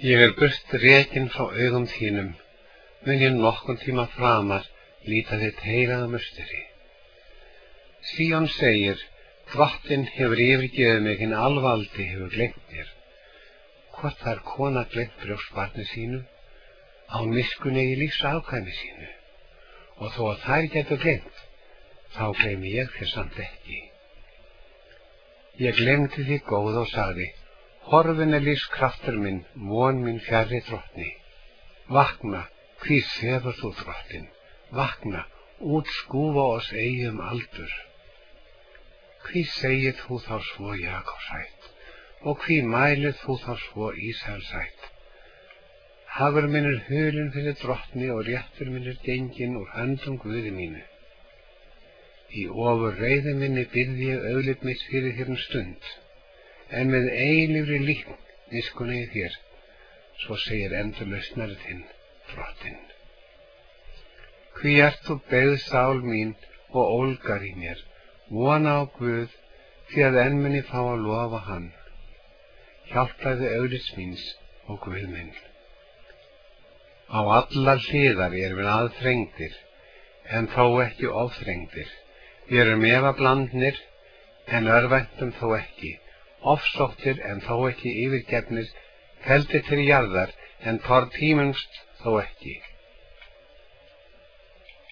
Ég burt rekinn frá augum þínum, mun ég nokkurn tíma framar líta þitt heilaga musteri. Síón segir, Drottinn hefur yfirgefið mig, hinn alvaldi hefur gleymt mér. Hvort þær kona gleymt brjóstbarni sínu, án miskunn eigi lífs afkvæmi sínu, og þó að þær getur gleymt, þá gleymi ég þér samt ekki. Ég gleymdi því góð og sagði, horfinn lífskraftur minn, von mín fjarri drottni. Vakna, hví sefur þú Drottinn? Vakna, útskúfa oss eigi aldur. Hví segir þú þá svo Jakobsætt, og hví mælið þú þá svo Ísraelsætt? Hagur minn hulinn fyrir drottni og réttur minn genginn úr höndum Guði mínu. Í ofur reiði minni byrði ég auðlit mitt fyrir þér stund, en með eilífri líkn miskunn ég þér, svo segir endurlausnari þinn, Drottinn. Hví ert þú beygð sál mín og ólgar í mér, vona á Guð, því að enn mun ég fá að lofa hann. Hjálpaðu auglits míns og Guð minn. Á allar hliðar erum við aðþrengdir, en þó ekki ofþrengdir. Við erum efablandnir, en örvæntum þó ekki, ofsóttir en þó ekki yfirgefnir, felldir til jarðar, en tortímumst þó ekki.